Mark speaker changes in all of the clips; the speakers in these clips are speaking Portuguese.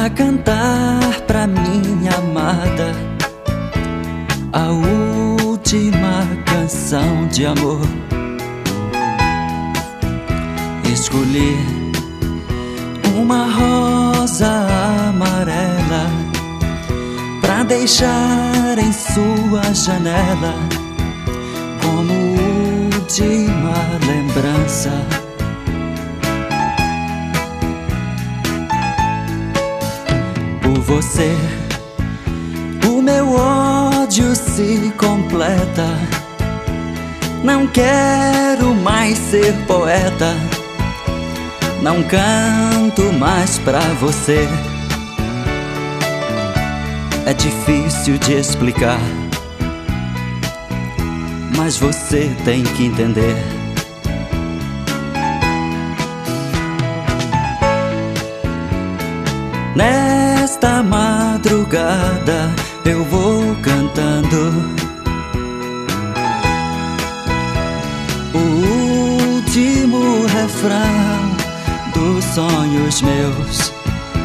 Speaker 1: pra cantar pra minha amada a última canção de amor. Escolhi uma rosa amarela pra deixar em sua janela como última lembrança. Por você, o meu ódio se completa. Não quero mais ser poeta, não canto mais pra você. É difícil de explicar, mas você tem que entender. Nesta madrugada eu vou cantando o último refrão dos sonhos meus.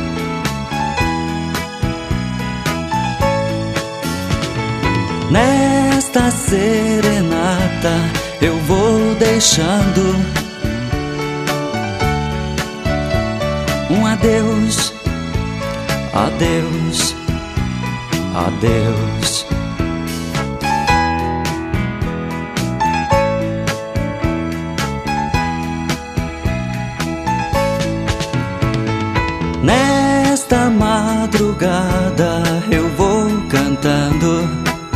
Speaker 1: Nesta serenata eu vou deixando um adeus, adeus, adeus. Nesta madrugada eu vou cantando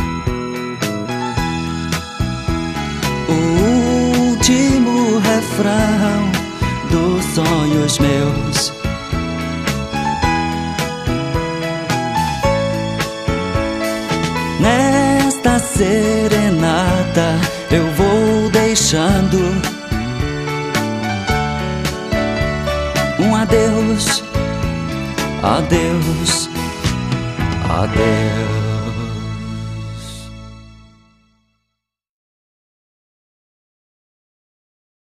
Speaker 1: o último refrão dos sonhos meus. Nesta serenata eu vou deixando um adeus, adeus, adeus.